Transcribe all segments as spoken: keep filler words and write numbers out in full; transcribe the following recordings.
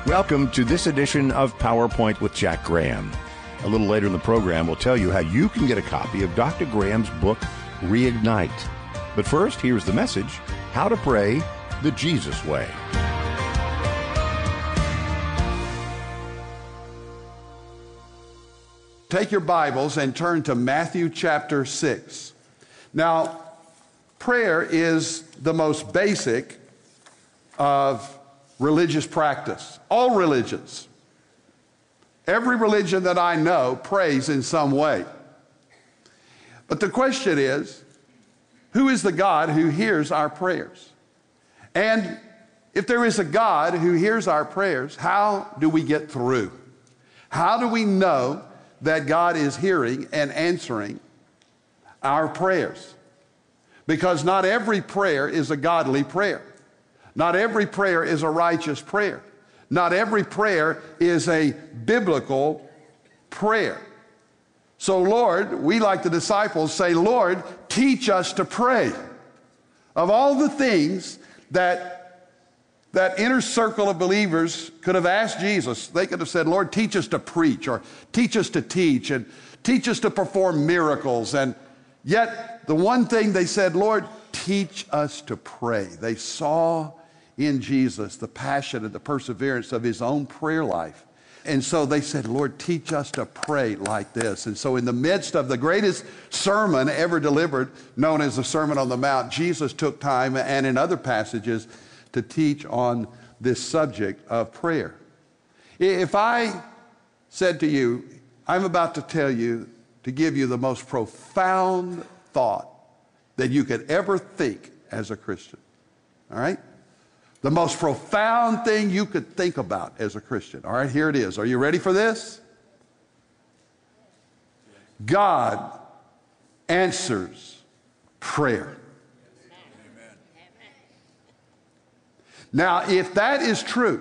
Welcome to this edition of PowerPoint with Jack Graham. A little later in the program, we'll tell you how you can get a copy of Doctor Graham's book, Reignite. But first, here's the message, How to Pray the Jesus Way. Take your Bibles and turn to Matthew chapter six. Now, prayer is the most basic of religious practice. All religions. Every religion that I know prays in some way. But the question is, who is the God who hears our prayers? And if there is a God who hears our prayers, how do we get through? How do we know that God is hearing and answering our prayers? Because not every prayer is a godly prayer. Not every prayer is a righteous prayer. Not every prayer is a biblical prayer. So, Lord, we like the disciples say, Lord, teach us to pray. Of all the things that that inner circle of believers could have asked Jesus, they could have said, Lord, teach us to preach, or teach us to teach, and teach us to perform miracles. And yet, the one thing they said, Lord, teach us to pray. They saw in Jesus the passion and the perseverance of his own prayer life. And so they said, Lord, teach us to pray like this. And so in the midst of the greatest sermon ever delivered, known as the Sermon on the Mount, Jesus took time, and in other passages, to teach on this subject of prayer. If I said to you, I'm about to tell you, to give you the most profound thought that you could ever think as a Christian, all right? The most profound thing you could think about as a Christian. All right, here it is. Are you ready for this? God answers prayer. Amen. Now, if that is true,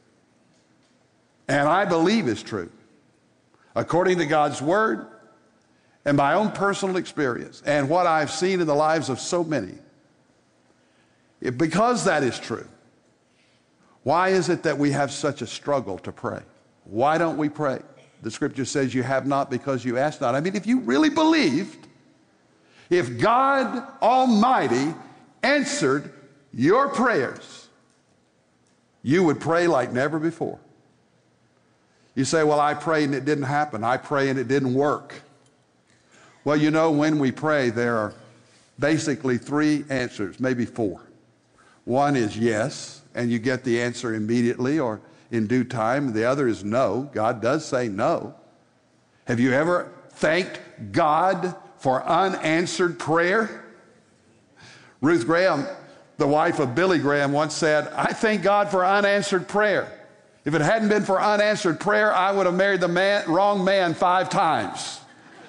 and I believe is true, according to God's Word and my own personal experience and what I've seen in the lives of so many, if, because that is true, why is it that we have such a struggle to pray? Why don't we pray? The scripture says you have not because you ask not. I mean, if you really believed, if God Almighty answered your prayers, you would pray like never before. You say, well, I prayed and it didn't happen. I pray and it didn't work. Well, you know, when we pray, there are basically three answers, maybe four. One is yes, and you get the answer immediately or in due time. The other is no. God does say no. Have you ever thanked God for unanswered prayer? Ruth Graham, the wife of Billy Graham, once said, I thank God for unanswered prayer. If it hadn't been for unanswered prayer, I would have married the man, wrong man five times.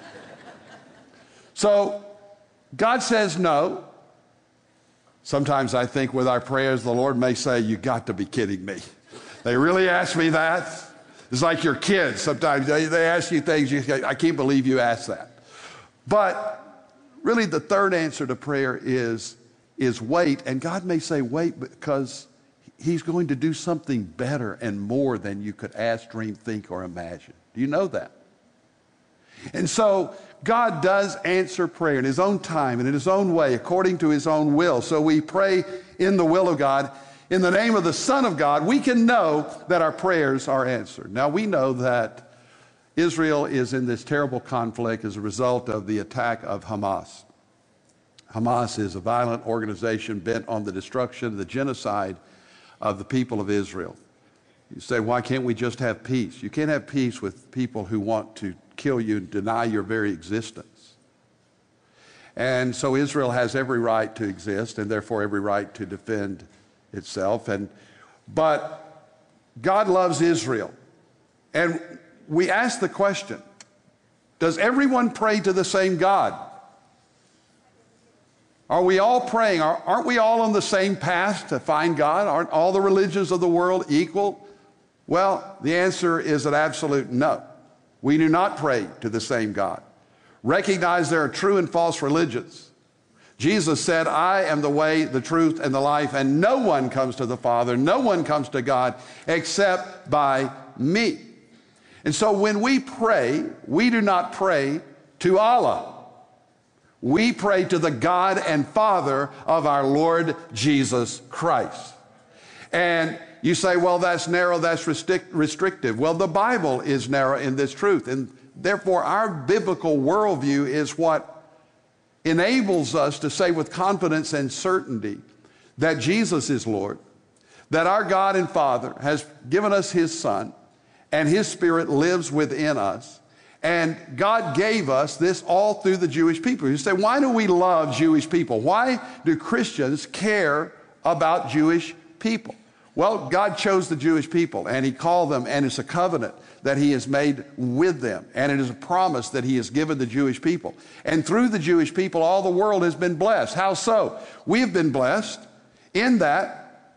So God says no. Sometimes I think with our prayers, the Lord may say, you got to be kidding me. They really ask me that? It's like your kids. Sometimes they, they ask you things, you say, I can't believe you asked that. But really the third answer to prayer is, is wait. And God may say wait because he's going to do something better and more than you could ask, dream, think, or imagine. Do you know that? And so God does answer prayer in his own time and in his own way, according to his own will. So we pray in the will of God. In the name of the Son of God, we can know that our prayers are answered. Now, we know that Israel is in this terrible conflict as a result of the attack of Hamas. Hamas is a violent organization bent on the destruction, the genocide of the people of Israel. You say, why can't we just have peace? You can't have peace with people who want to kill you and deny your very existence. And so Israel has every right to exist and therefore every right to defend itself. And but God loves Israel. And we ask the question, does everyone pray to the same God? Are we all praying? Aren't we all on the same path to find God? Aren't all the religions of the world equal? Well, the answer is an absolute no. We do not pray to the same God. Recognize there are true and false religions. Jesus said, I am the way, the truth, and the life, and no one comes to the Father, no one comes to God except by me. And so when we pray, we do not pray to Allah. We pray to the God and Father of our Lord Jesus Christ. And you say, well, that's narrow, that's restrict, restrictive. Well, the Bible is narrow in this truth, and therefore our biblical worldview is what enables us to say with confidence and certainty that Jesus is Lord, that our God and Father has given us His Son, and His Spirit lives within us. And God gave us this all through the Jewish people. You say, why do we love Jewish people? Why do Christians care about Jewish people? Well, God chose the Jewish people, and He called them, and it's a covenant that He has made with them, and it is a promise that He has given the Jewish people. And through the Jewish people, all the world has been blessed. How so? We have been blessed in that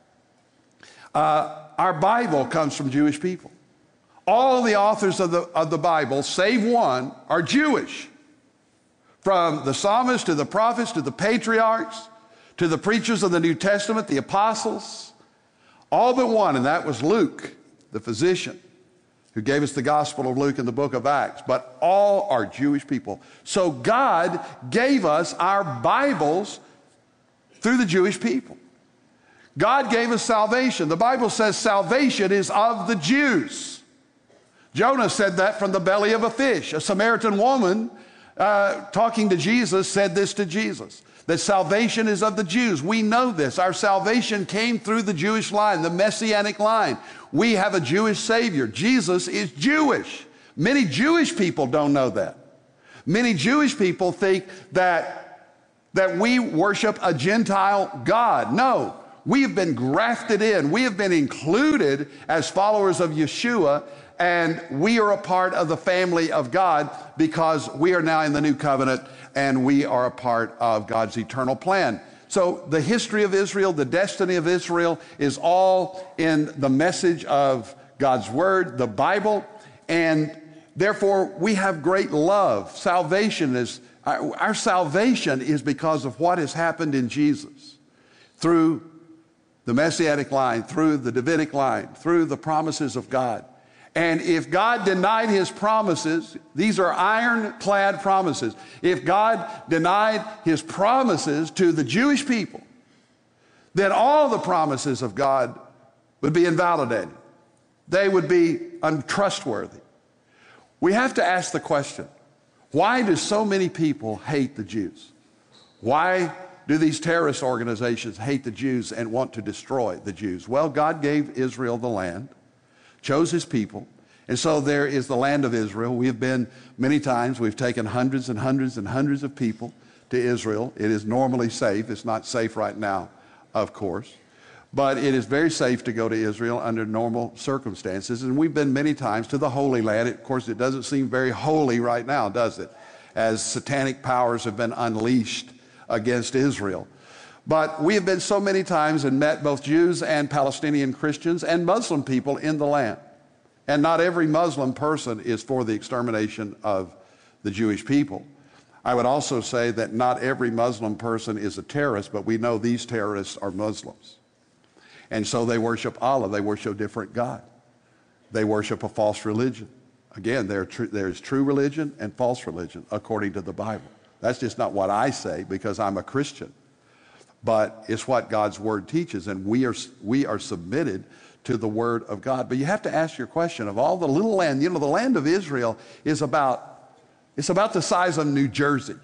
uh, our Bible comes from Jewish people. All the authors of the, of the Bible, save one, are Jewish. From the psalmists to the prophets to the patriarchs to the preachers of the New Testament, the apostles, all but one, and that was Luke, the physician, who gave us the Gospel of Luke in the book of Acts. But all are Jewish people. So God gave us our Bibles through the Jewish people. God gave us salvation. The Bible says salvation is of the Jews. Jonah said that from the belly of a fish. A Samaritan woman uh, talking to Jesus said this to Jesus, that salvation is of the Jews. We know this. Our salvation came through the Jewish line, the Messianic line. We have a Jewish Savior. Jesus is Jewish. Many Jewish people don't know that. Many Jewish people think that, that we worship a Gentile God. No, we have been grafted in. We have been included as followers of Yeshua, and we are a part of the family of God because we are now in the new covenant and we are a part of God's eternal plan. So the history of Israel, the destiny of Israel is all in the message of God's Word, the Bible, and therefore we have great love. Salvation is, our, our salvation is because of what has happened in Jesus through the Messianic line, through the Davidic line, through the promises of God. And if God denied His promises, these are ironclad promises. If God denied His promises to the Jewish people, then all the promises of God would be invalidated. They would be untrustworthy. We have to ask the question, why do so many people hate the Jews? Why do these terrorist organizations hate the Jews and want to destroy the Jews? Well, God gave Israel the land, chose His people, and so there is the land of Israel. We have been many times, we've taken hundreds and hundreds and hundreds of people to Israel. It is normally safe. It's not safe right now, of course, but it is very safe to go to Israel under normal circumstances. And we've been many times to the Holy Land. Of course, it doesn't seem very holy right now, does it? As satanic powers have been unleashed against Israel. But we have been so many times and met both Jews and Palestinian Christians and Muslim people in the land. And not every Muslim person is for the extermination of the Jewish people. I would also say that not every Muslim person is a terrorist, but we know these terrorists are Muslims. And so they worship Allah. They worship a different God. They worship a false religion. Again, there, tr- there is true religion and false religion according to the Bible. That's just not what I say because I'm a Christian. But it's what God's Word teaches, and we are, we are submitted to the Word of God. But you have to ask your question, of all the little land, you know, the land of Israel is about, it's about the size of New Jersey.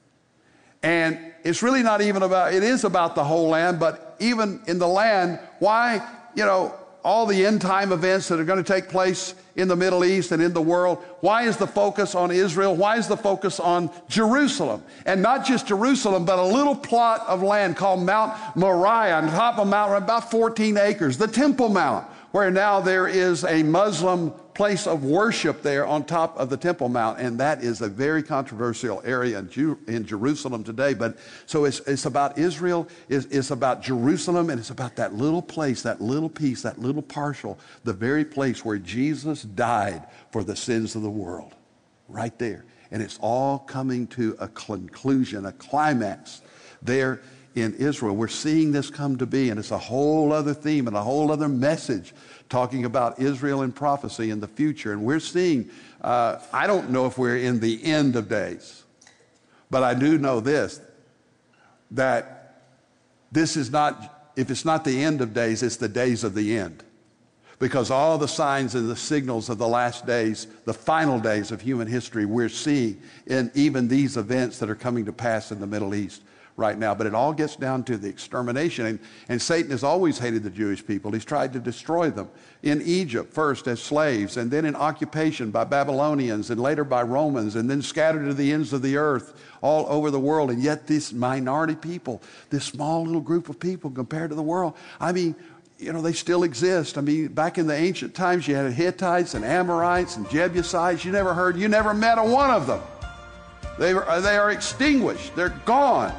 And it's really not even about, it is about the whole land, but even in the land, why, you know, all the end time events that are going to take place in the Middle East and in the world, why is the focus on Israel? Why is the focus on Jerusalem? And not just Jerusalem, but a little plot of land called Mount Moriah, on top of Mount, about fourteen acres, the Temple Mount, where now there is a Muslim place of worship there on top of the Temple Mount, and that is a very controversial area in, Jew, in Jerusalem today. But so it's, it's about Israel, it's, it's about Jerusalem, and it's about that little place, that little piece, that little partial, the very place where Jesus died for the sins of the world, right there. And it's all coming to a conclusion, a climax, there in Israel. We're seeing this come to be, and it's a whole other theme and a whole other message talking about Israel and prophecy in the future. And we're seeing, uh, I don't know if we're in the end of days, but I do know this, that this is not, if it's not the end of days, it's the days of the end. Because all the signs and the signals of the last days, the final days of human history, we're seeing in even these events that are coming to pass in the Middle East right now. But it all gets down to the extermination. And, and Satan has always hated the Jewish people. He's tried to destroy them. In Egypt, first as slaves, and then in occupation by Babylonians, and later by Romans, and then scattered to the ends of the earth all over the world. And yet this minority people, this small little group of people compared to the world, I mean, you know, they still exist. I mean, back in the ancient times, you had Hittites and Amorites and Jebusites. You never heard, you never met a one of them. They, were, they are extinguished. They're gone.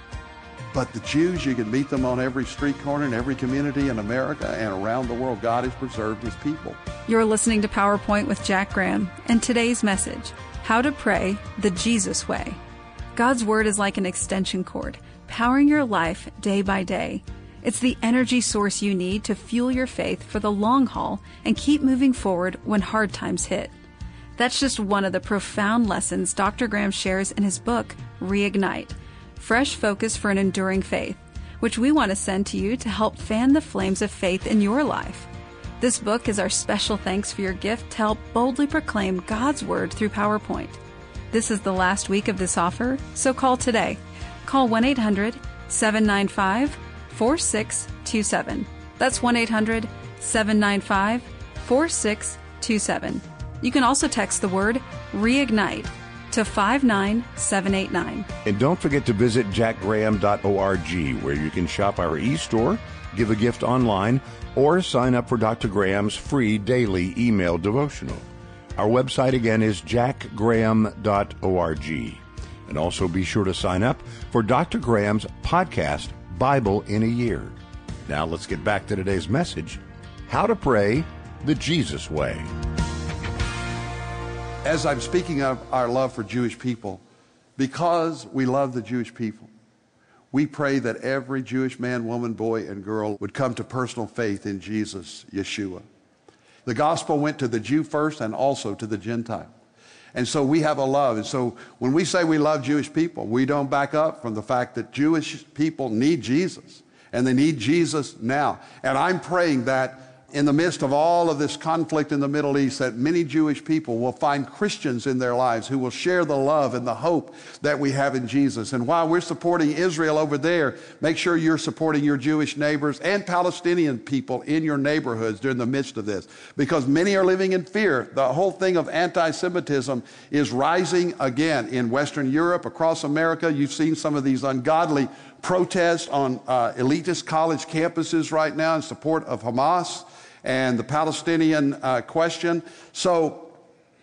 But the Jews, you can meet them on every street corner in every community in America and around the world. God has preserved his people. You're listening to PowerPoint with Jack Graham, and today's message, how to pray the Jesus way. God's Word is like an extension cord, powering your life day by day. It's the energy source you need to fuel your faith for the long haul and keep moving forward when hard times hit. That's just one of the profound lessons Doctor Graham shares in his book, Reignite, Fresh Focus for an Enduring Faith, which we want to send to you to help fan the flames of faith in your life. This book is our special thanks for your gift to help boldly proclaim God's Word through PowerPoint. This is the last week of this offer, so call today. Call one eight hundred seven nine five four six two seven. That's one eight hundred seven nine five four six two seven. You can also text the word Reignite to five nine seven eight nine. And don't forget to visit jack graham dot org, where you can shop our e-store, give a gift online, or sign up for Doctor Graham's free daily email devotional. Our website again is jack graham dot org. And also be sure to sign up for Doctor Graham's podcast, Bible in a Year. Now let's get back to today's message, how to pray the Jesus way. As I'm speaking of our love for Jewish people, because we love the Jewish people, we pray that every Jewish man, woman, boy, and girl would come to personal faith in Jesus, Yeshua. The gospel went to the Jew first and also to the Gentile. And so we have a love. And so when we say we love Jewish people, we don't back up from the fact that Jewish people need Jesus. And they need Jesus now. And I'm praying that in the midst of all of this conflict in the Middle East, that many Jewish people will find Christians in their lives who will share the love and the hope that we have in Jesus. And while we're supporting Israel over there, make sure you're supporting your Jewish neighbors and Palestinian people in your neighborhoods during the midst of this, because many are living in fear. The whole thing of anti-Semitism is rising again in Western Europe, across America. You've seen some of these ungodly protests on uh, elitist college campuses right now in support of Hamas and the Palestinian uh, question. So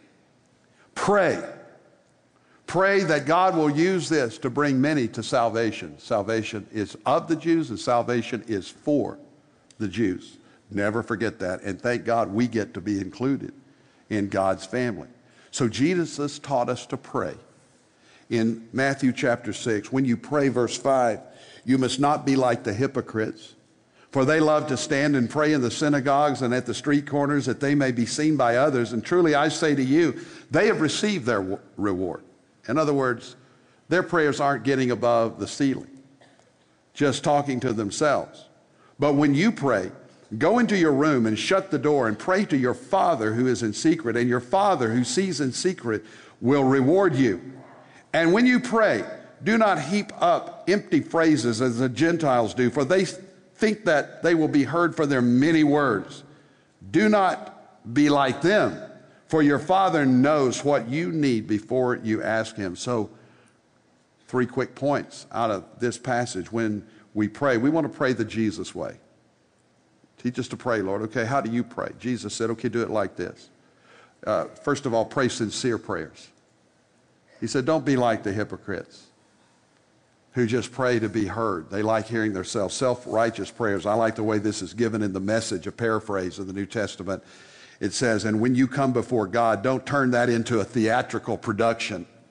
pray. Pray that God will use this to bring many to salvation. Salvation is of the Jews and salvation is for the Jews. Never forget that. And thank God we get to be included in God's family. So Jesus taught us to pray. In Matthew chapter six, when you pray, verse five, you must not be like the hypocrites, for they love to stand and pray in the synagogues and at the street corners that they may be seen by others. And truly I say to you, they have received their reward. In other words, their prayers aren't getting above the ceiling, just talking to themselves. But when you pray, go into your room and shut the door and pray to your Father who is in secret, and your Father who sees in secret will reward you. And when you pray, do not heap up empty phrases as the Gentiles do, for they think that they will be heard for their many words. Do not be like them, for your Father knows what you need before you ask him. So, three quick points out of this passage. When we pray, we want to pray the Jesus way. Teach us to pray, Lord. Okay, how do you pray? Jesus said, okay, do it like this. Uh, first of all, pray sincere prayers. He said, don't be like the hypocrites who just pray to be heard. They like hearing themselves. Self-righteous prayers. I like the way this is given in the Message, a paraphrase of the New Testament. It says, and when you come before God, don't turn that into a theatrical production.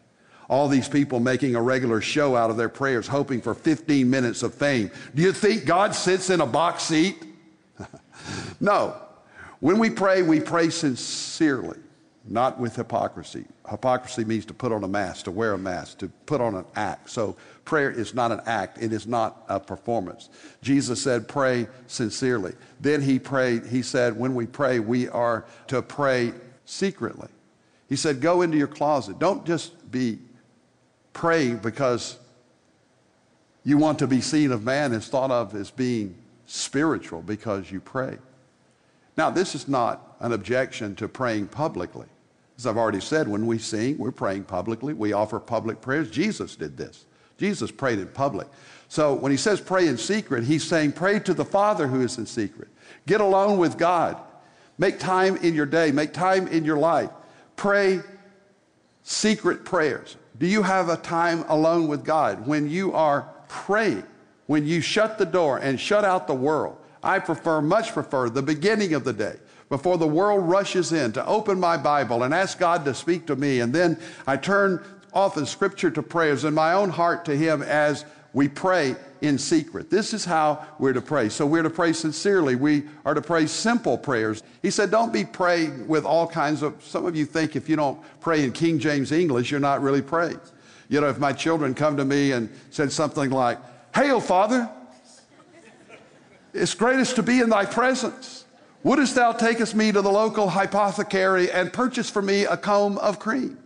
All these people making a regular show out of their prayers, hoping for fifteen minutes of fame. Do you think God sits in a box seat? No. When we pray, we pray sincerely, not with hypocrisy. Hypocrisy means to put on a mask, to wear a mask, to put on an act. So prayer is not an act. It is not a performance. Jesus said, pray sincerely. Then he prayed, he said, when we pray, we are to pray secretly. He said, go into your closet. Don't just be praying because you want to be seen of man and thought of as being spiritual because you pray. Now, this is not an objection to praying publicly. As I've already said, when we sing, we're praying publicly. We offer public prayers. Jesus did this. Jesus prayed in public. So when he says pray in secret, he's saying pray to the Father who is in secret. Get alone with God. Make time in your day. Make time in your life. Pray secret prayers. Do you have a time alone with God when you are praying, when you shut the door and shut out the world? I prefer, much prefer, the beginning of the day, before the world rushes in, to open my Bible and ask God to speak to me. And then I turn often Scripture to prayers in my own heart to Him as we pray in secret. This is how we're to pray. So we're to pray sincerely. We are to pray simple prayers. He said, don't be praying with all kinds of, some of you think if you don't pray in King James English, you're not really praying. You know, if my children come to me and said something like, Hail, Father, it's greatest to be in thy presence. Wouldest thou takest me to the local apothecary and purchase for me a comb of cream?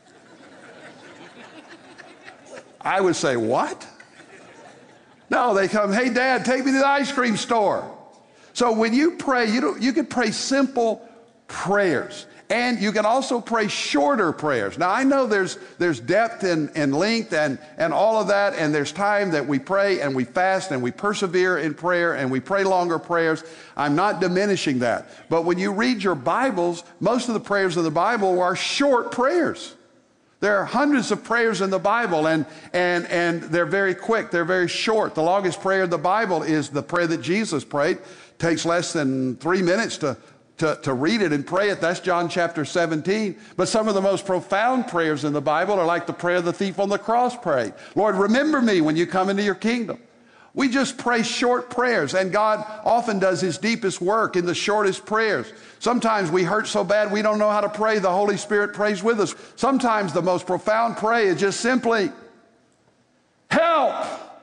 I would say, what? No, they come, hey, Dad, take me to the ice cream store. So when you pray, you, don't, you can pray simple prayers. And you can also pray shorter prayers. Now, I know there's, there's depth and, and length and, and all of that, and there's time that we pray and we fast and we persevere in prayer and we pray longer prayers. I'm not diminishing that. But when you read your Bibles, most of the prayers in the Bible are short prayers. There are hundreds of prayers in the Bible, and, and, and they're very quick. They're very short. The longest prayer in the Bible is the prayer that Jesus prayed. It takes less than three minutes to To, to read it and pray it. That's John chapter seventeen. But some of the most profound prayers in the Bible are like the prayer the thief on the cross prayed. Lord, remember me when you come into your kingdom. We just pray short prayers, and God often does his deepest work in the shortest prayers. Sometimes we hurt so bad we don't know how to pray. The Holy Spirit prays with us. Sometimes the most profound prayer is just simply, help!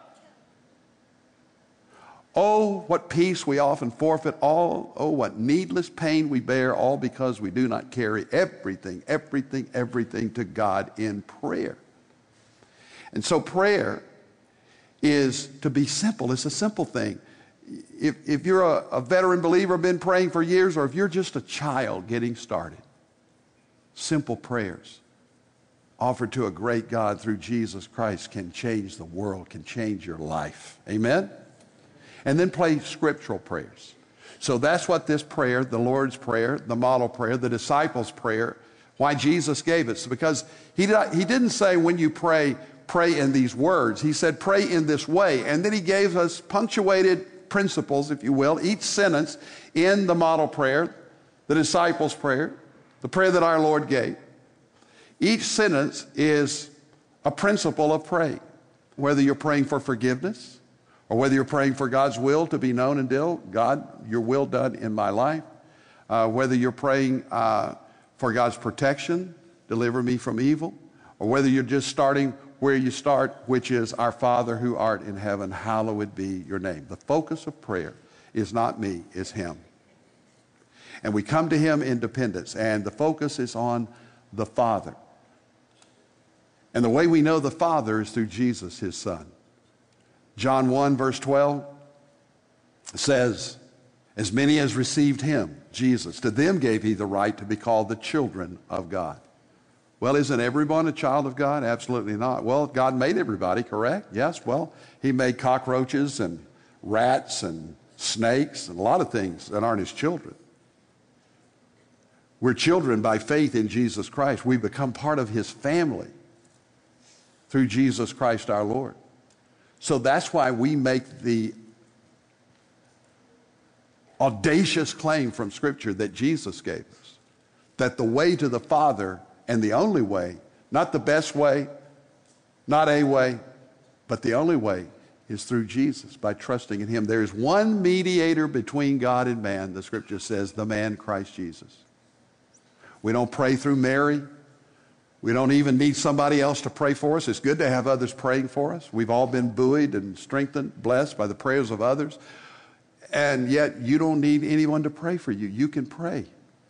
Oh, what peace we often forfeit. All, oh, what needless pain we bear, all because we do not carry everything, everything, everything to God in prayer. And so prayer is to be simple. It's a simple thing. If, if you're a, a veteran believer, been praying for years, or if you're just a child getting started, simple prayers offered to a great God through Jesus Christ can change the world, can change your life. Amen? And then pray scriptural prayers. So that's what this prayer, the Lord's Prayer, the model prayer, the disciples' prayer, why Jesus gave it. So because he, did, he didn't say when you pray, pray in these words. He said pray in this way. And then he gave us punctuated principles, if you will, each sentence in the model prayer, the disciples' prayer, the prayer that our Lord gave. Each sentence is a principle of praying, whether you're praying for forgiveness, or whether you're praying for God's will to be known and done, God, your will done in my life. Uh, whether you're praying uh, for God's protection, deliver me from evil. Or whether you're just starting where you start, which is our Father who art in heaven, hallowed be your name. The focus of prayer is not me, it's Him. And we come to Him in dependence, and the focus is on the Father. And the way we know the Father is through Jesus, His Son. John one, verse twelve says, as many as received him, Jesus, to them gave he the right to be called the children of God. Well, isn't everyone a child of God? Absolutely not. Well, God made everybody, correct? Yes, well, he made cockroaches and rats and snakes and a lot of things that aren't his children. We're children by faith in Jesus Christ. We become part of his family through Jesus Christ our Lord. So that's why we make the audacious claim from Scripture that Jesus gave us, that the way to the Father, and the only way, not the best way, Not a way, but the only way is through Jesus, by trusting in him. There is one mediator between God and man, the scripture says, the man Christ Jesus. We don't pray through Mary. We don't even need somebody else to pray for us. It's good to have others praying for us. We've all been buoyed and strengthened, blessed by the prayers of others. And yet you don't need anyone to pray for you. You can pray.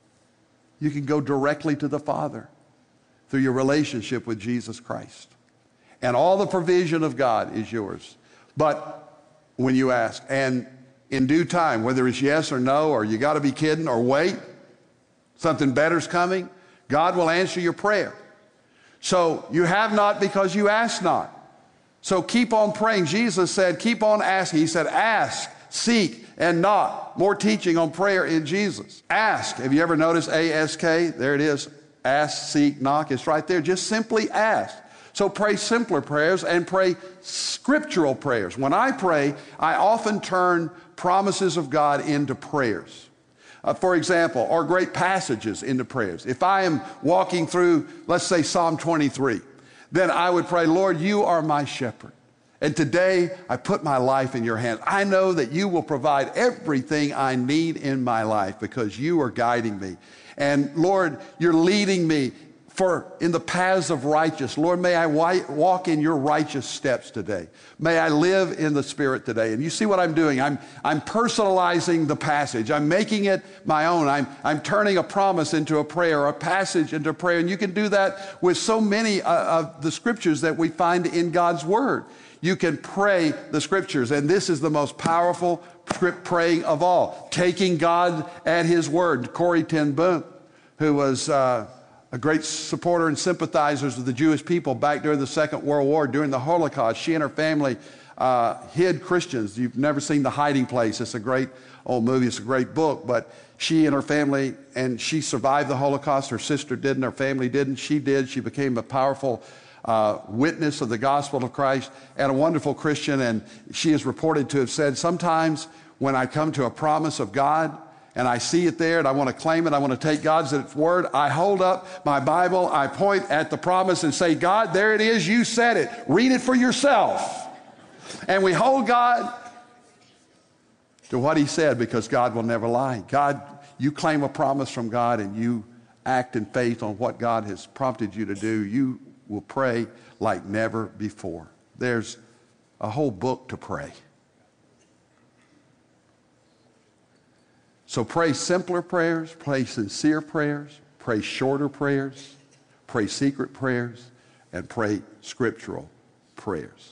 You can go directly to the Father through your relationship with Jesus Christ. And all the provision of God is yours. But when you ask, and in due time, whether it's yes or no, or you got to be kidding, or wait, something better's coming, God will answer your prayer. So you have not because you ask not. So keep on praying. Jesus said, keep on asking. He said, ask, seek, and knock. More teaching on prayer in Jesus. Ask. Have you ever noticed A S K? There it is. Ask, seek, knock. It's right there. Just simply ask. So pray simpler prayers and pray scriptural prayers. When I pray, I often turn promises of God into prayers. Uh, for example, or great passages into prayers. If I am walking through, let's say, Psalm twenty-three, then I would pray, Lord, you are my shepherd. And today, I put my life in your hands. I know that you will provide everything I need in my life because you are guiding me. And Lord, you're leading me for in the paths of righteousness. Lord, may I walk in your righteous steps today. May I live in the Spirit today. And you see what I'm doing? I'm, I'm personalizing the passage. I'm making it my own. I'm, I'm turning a promise into a prayer, a passage into a prayer. And you can do that with so many uh, of the scriptures that we find in God's Word. You can pray the scriptures, and this is the most powerful praying of all, taking God at his word. Corrie ten Boom, who was uh, a great supporter and sympathizer with the Jewish people back during the Second World War, during the Holocaust. She and her family uh, hid Christians. You've never seen The Hiding Place. It's a great old movie. It's a great book, but she and her family, and she survived the Holocaust. Her sister didn't. Her family didn't. She did. She became a powerful Uh, witness of the gospel of Christ and a wonderful Christian. And she is reported to have said, sometimes when I come to a promise of God and I see it there and I want to claim it, I want to take God's word, I hold up my Bible, I point at the promise and say, God, there it is, you said it. Read it for yourself. And we hold God to what he said, because God will never lie. God, you claim a promise from God and you act in faith on what God has prompted you to do. You will pray like never before. There's a whole book to pray. So pray simpler prayers, pray sincere prayers, pray shorter prayers, pray secret prayers, and pray scriptural prayers.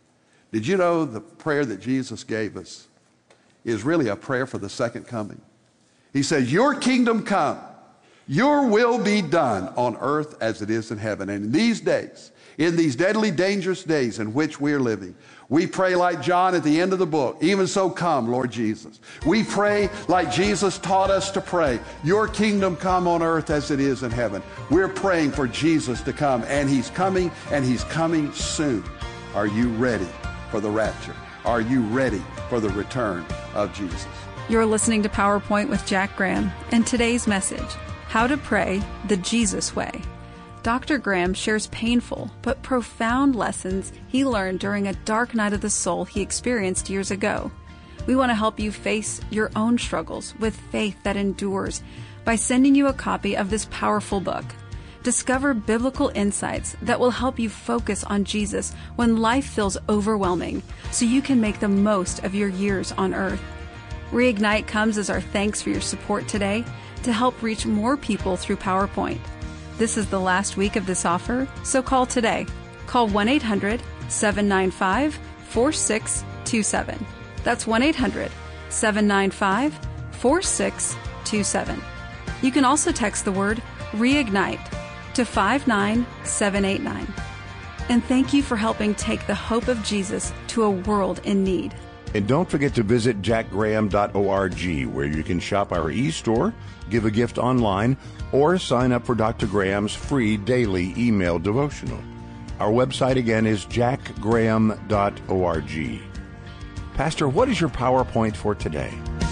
Did you know the prayer that Jesus gave us is really a prayer for the second coming? He says, your kingdom come. Your will be done on earth as it is in heaven. And in these days, in these deadly, dangerous days in which we are living, we pray like John at the end of the book, even so come, Lord Jesus. We pray like Jesus taught us to pray, your kingdom come on earth as it is in heaven. We're praying for Jesus to come, and he's coming, and he's coming soon. Are you ready for the rapture? Are you ready for the return of Jesus? You're listening to PowerPoint with Jack Graham, and today's message, How to Pray the Jesus Way. Doctor Graham shares painful but profound lessons he learned during a dark night of the soul he experienced years ago. We want to help you face your own struggles with faith that endures by sending you a copy of this powerful book. Discover biblical insights that will help you focus on Jesus when life feels overwhelming, so you can make the most of your years on earth. Reignite comes as our thanks for your support today to help reach more people through PowerPoint. This is the last week of this offer, so call today. Call one eight hundred, seven nine five, four six two seven. That's one eight hundred, seven nine five, four six two seven. You can also text the word Reignite to five nine seven eight nine. And thank you for helping take the hope of Jesus to a world in need. And don't forget to visit jack graham dot org, where you can shop our e-store, give a gift online, or sign up for Doctor Graham's free daily email devotional. Our website again is jack graham dot org. Pastor, what is your PowerPoint for today?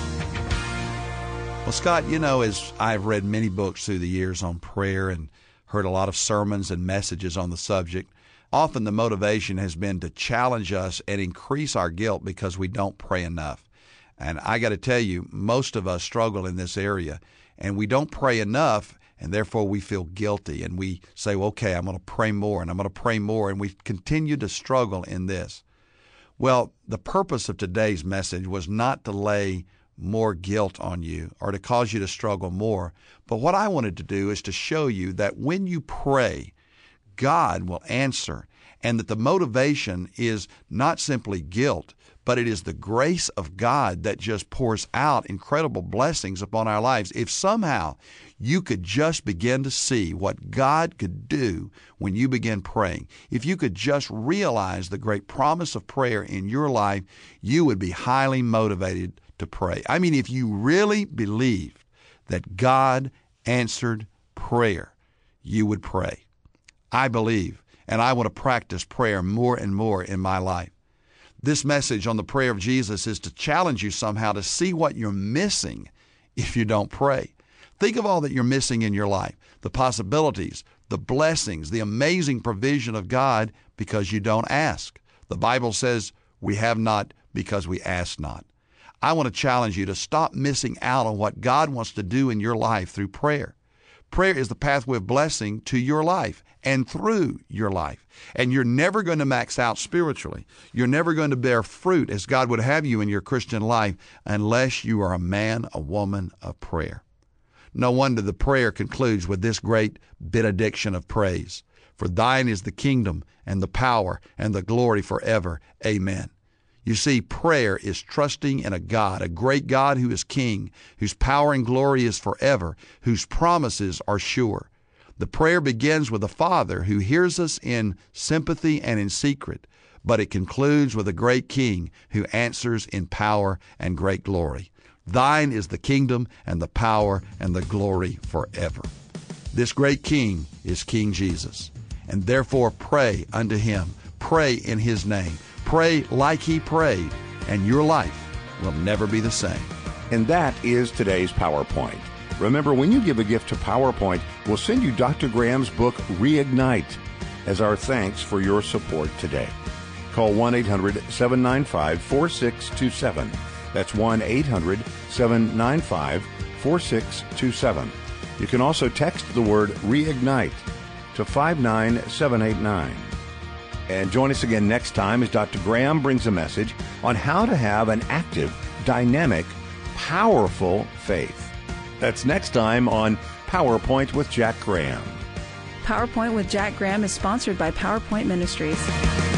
Well, Scott, you know, as I've read many books through the years on prayer and heard a lot of sermons and messages on the subject, often the motivation has been to challenge us and increase our guilt because we don't pray enough. And I got to tell you, most of us struggle in this area, and we don't pray enough, and therefore we feel guilty, and we say, well, okay, I'm going to pray more, and I'm going to pray more, and we continue to struggle in this. Well, the purpose of today's message was not to lay more guilt on you or to cause you to struggle more, but what I wanted to do is to show you that when you pray, God will answer, and that the motivation is not simply guilt, but it is the grace of God that just pours out incredible blessings upon our lives. If somehow you could just begin to see what God could do when you begin praying, if you could just realize the great promise of prayer in your life, you would be highly motivated to pray. I mean, if you really believed that God answered prayer, you would pray. I believe, and I want to practice prayer more and more in my life. This message on the prayer of Jesus is to challenge you somehow to see what you're missing if you don't pray. Think of all that you're missing in your life, the possibilities, the blessings, the amazing provision of God because you don't ask. The Bible says we have not because we ask not. I want to challenge you to stop missing out on what God wants to do in your life through prayer. Prayer is the pathway of blessing to your life and through your life. And you're never going to max out spiritually. You're never going to bear fruit as God would have you in your Christian life unless you are a man, a woman of prayer. No wonder the prayer concludes with this great benediction of praise. For thine is the kingdom and the power and the glory forever. Amen. You see, prayer is trusting in a God, a great God who is king, whose power and glory is forever, whose promises are sure. The prayer begins with a Father who hears us in sympathy and in secret, but it concludes with a great King who answers in power and great glory. Thine is the kingdom and the power and the glory forever. This great King is King Jesus, and therefore pray unto Him. Pray in His name. Pray like He prayed, and your life will never be the same. And that is today's PowerPoint. Remember, when you give a gift to PowerPoint, we'll send you Doctor Graham's book, Reignite, as our thanks for your support today. Call one eight hundred seven nine five four six two seven. That's one eight hundred seven nine five four six two seven. You can also text the word Reignite to five nine seven eight nine. And join us again next time as Doctor Graham brings a message on how to have an active, dynamic, powerful faith. That's next time on PowerPoint with Jack Graham. PowerPoint with Jack Graham is sponsored by PowerPoint Ministries.